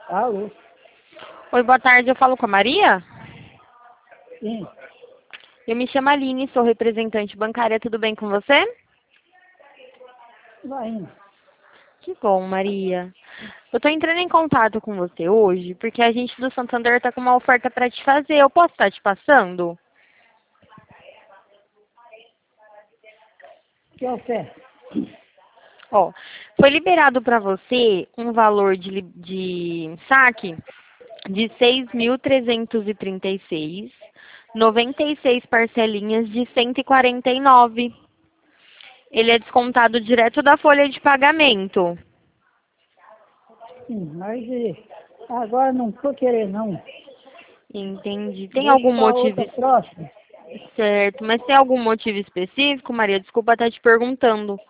Alô? Oi, boa tarde. Eu falo com a Maria? Sim, Eu me chamo Aline, sou representante bancária. Tudo bem com você? vai indo. Que bom, Maria. Eu estou entrando em contato com você hoje porque a gente do Santander está com uma oferta para te fazer. Eu posso estar te passando? Que oferta? Ó, foi liberado para você um valor de saque de 6.336, 96 parcelinhas de 149. Ele é descontado direto da folha de pagamento. Sim, mas agora não estou querendo, não. Entendi. Tem Deixa algum para motivo outra próxima. certo, mas tem algum motivo específico, Maria? Desculpa estar te perguntando.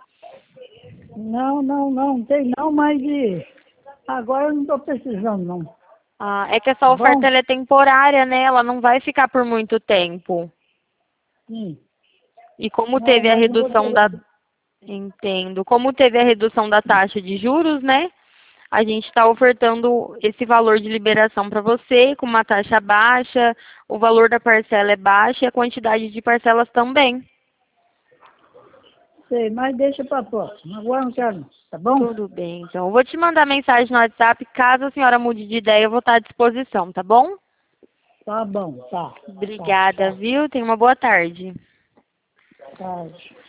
Não tem não, mas agora eu não estou precisando, não. Ah, é que essa Tá oferta bom? ela é temporária, né? Ela não vai ficar por muito tempo. Sim. E como Não, teve a mas não vou redução querer. da Entendo. Como teve a redução da taxa de juros, né? A gente está ofertando esse valor de liberação para você, com uma taxa baixa, o valor da parcela é baixa e a quantidade de parcelas também. Sei, mas deixa para próxima. Agora não quero, não. Tá bom? Tudo bem, então. Eu vou te mandar mensagem no WhatsApp. Caso a senhora mude de ideia, eu vou estar à disposição, tá bom? Tá bom, tá. Obrigada, Tchau. viu? Tenha uma boa tarde. Tchau.